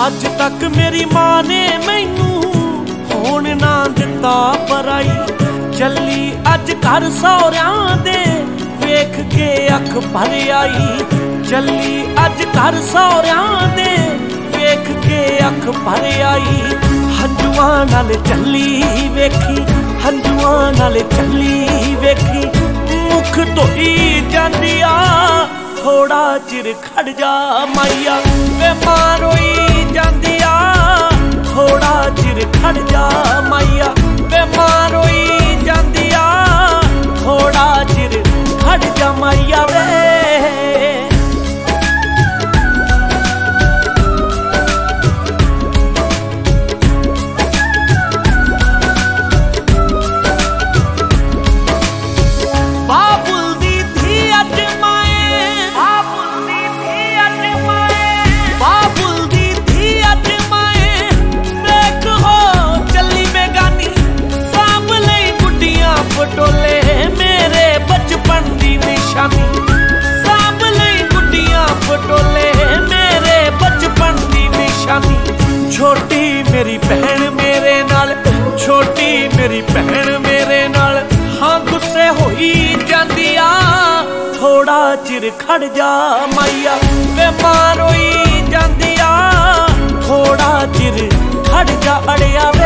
ਅੱਜ तक मेरी मां ने मैनू होण ना दिता पराई। चली अज घर सौरियां दे वेख के अख भर आई। चली अज घर सौरियां दे वेख के अख भर आई। हंजुआं नाल चली वेखी, हंजुआं नाल चली वेखी, मुख धोई जांदी आ। थोड़ा चिर खड़ जा माइया वे मां रोई जांदी आ। थोड़ा चिर खड़ जा माइया वे मां रोई जांदी आ। थोड़ा चिर खड़ जा माइया वे। टोले मेरे बचपन दी निशानी, सांभ लई गुड्डियां पटोले मेरे बचपन दी निशानी। छोटी मेरी बहन मेरे नाल, छोटी मेरी बहन मेरे नाल, हाँ गुस्से होई जांदी आ। थोड़ा चिर खड़ जा माइया वे मां रोई जांदी आ। थोड़ा चिर खड़ जा अड़िया वे।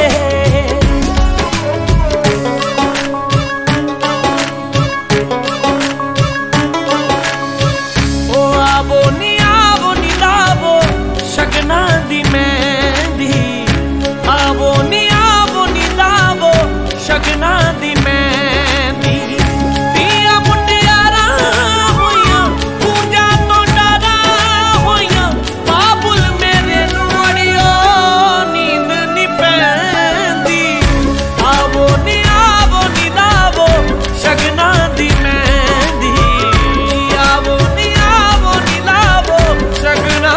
शगना दी मेहंदी आवो नी लावो शगना दी मेहंदी। दिया मुटियारा होइयां पूजा तो डरा होइयां। बाबुल मेरे अड़ियो नींद नी पैंदी। आवो नी लावो शगना दी मेहंदी। आवो नी लावो शगना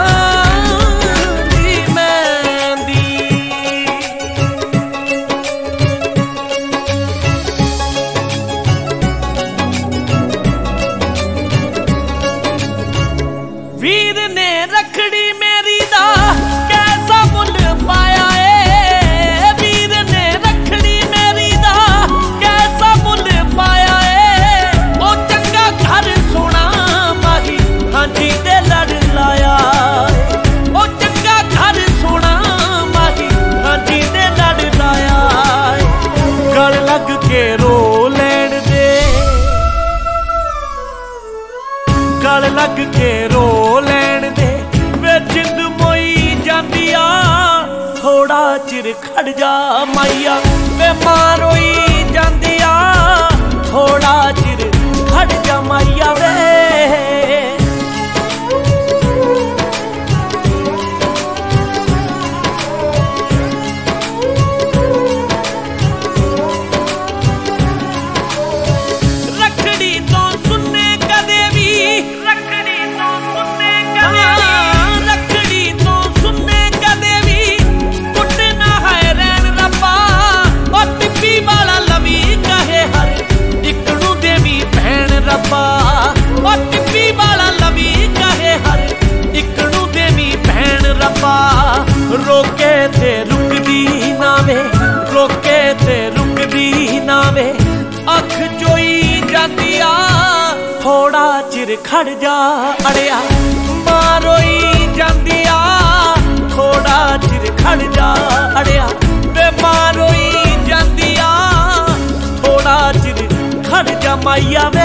वीर ने रखड़ी मेरी दा कैसा मुल पाया है। वीर ने रखड़ी मेरी दा कैसा मुल पाया है। ओ चंगा घर सोना माही हांजी दे लड़ लाया। ओ चंगा घर सोना माही हांजी दे लड़ लाया। गल लग के रो लैण दे, गल लग के रो लैण दे वे जिंद मोई जांदी आ। थोड़ा चिर खड़ जा माइया वे मां रोई जांदी आ। थोड़ा चिर खड़ जा माइया वे। रखड़ी तो सुनने कदे भी, रखड़ी तो सुनने कदे भी, रखड़ी तो सुनने कदे भी कुटना है रैन रब्बा। और टिप्पी वाला लवी कहे हर एक नू देवी भैन रब्बा। और टिप्पी वाला लवी कहे हर एक नू देवी भैन रब्बा। रोके ते रुकदी ना वे, रोके ते रुकदी ना वे, अख जोई जांदी आ। थोड़ा चिर खड़ जा अड़िया मां रोई जांदी आ। थोड़ा चिर खड़ जा अड़िया वे मां रोई जांदी आ। थोड़ा चिर खड़ जा माइया वे।